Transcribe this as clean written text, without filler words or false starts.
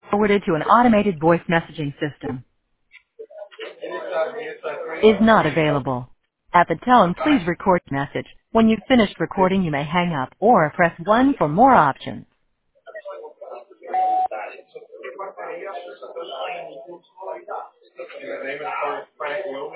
Forwarded to an automated voice messaging system. Is not available. At the tone, please record your message. When you've finished recording, you may hang up or press 1 for more options. The name of the car is Frank Will.